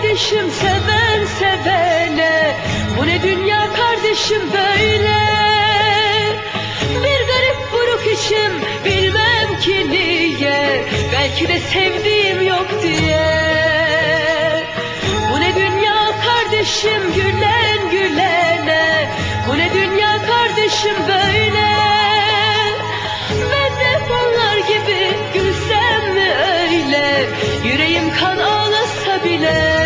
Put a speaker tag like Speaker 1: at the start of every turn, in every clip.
Speaker 1: kardeşim seven sevene, bu ne dünya kardeşim böyle. Bir garip buruk içim, bilmem ki niye, belki de sevdiğim yok diye. Bu ne dünya kardeşim gülen gülene, bu ne dünya kardeşim böyle. Ben de onlar gibi gülsem mi öyle, yüreğim kan ağlasa bile.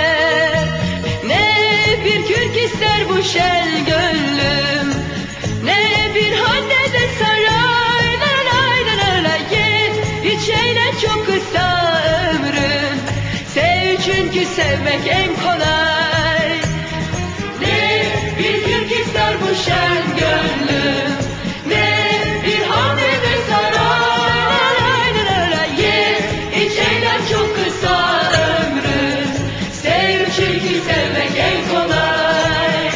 Speaker 1: Ne bir kürk ister bu şen gönlüm, ne bir han ne de saray. La la la la la ye, hiç eğlen çok kısa ömrün, sev çünkü sevmek en kolay. Ne bir kürk ister bu şen gönlüm, ne bir han ne de saray. La la la la ye, hiç eğlen çok kısa ömrün, sev çünkü sevmek en kolay.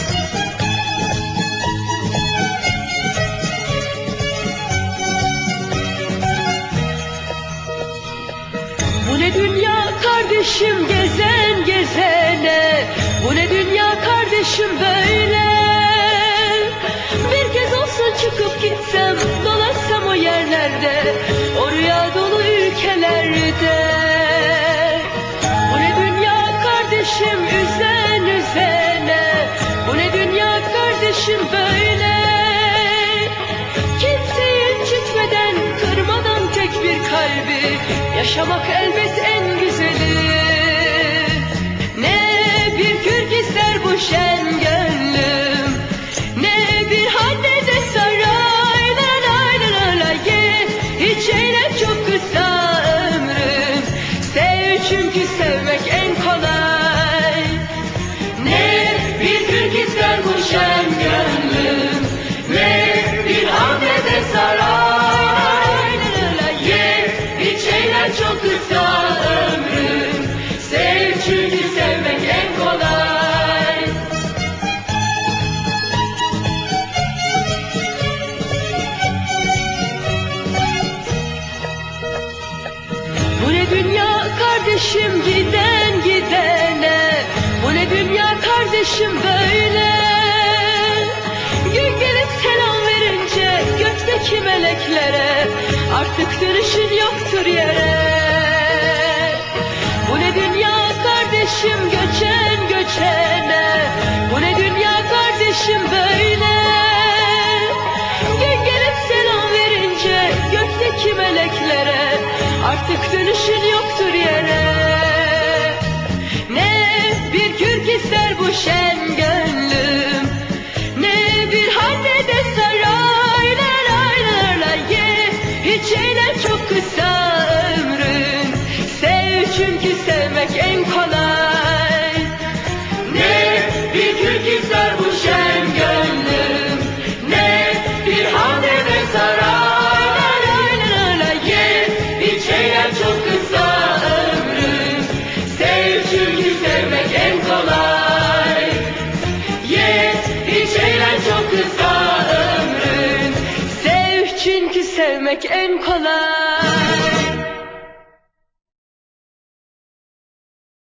Speaker 1: Bu ne dünya kardeşim gezen gezene, bu ne dünya kardeşim böyle. Bir kez olsun çıkıp gitsem, dolaşsam o yerlerde, o rüya dolu ülkelerde. Bu ne dünya kardeşim üzen üzene, bu ne dünya kardeşim böyle. Kimseyi incitmeden, kırmadan tek bir kalbi, yaşamak elbet en güzeli. Ne bir kürk ister bu şen gönlüm, ne bir han ne de saray. La la la la la ye, hiç eğlen çok kısa ömrün, sev çünkü sevmek en kolay. Ne bir kürk ister bu şen gönlüm, ne bir han ne de saray. La la la la ye, hiç eğlen çok kısa ömrün, sev çünkü sevmek en kolay. Bu ne dünya kardeşim giden gidene, bu ne dünya kardeşim böyle. Gün gelip selam verince gökteki meleklere, artık dönüşün yoktur yere. Bu ne dünya kardeşim göçen göçene, bu ne dünya kardeşim böyle. Gün gelip selam verince gökteki meleklere, artık dönüşün yoktur yere. Ne bir kürk ister bu şen gönlüm, ne bir han ne de saray. La la la la ye, hiç eğlen çok kısa ömrün, sev çünkü sevmek en kolay. Ne bir kürk ister bu şen gönlüm, ne bir han ne de saray. La la la la ye, hiç eğlen çok kısa ömrün, sev çünkü sevmek en kolay. Ye, hiç eğlen çok kısa ömrün, sev çünkü sevmek en kolay.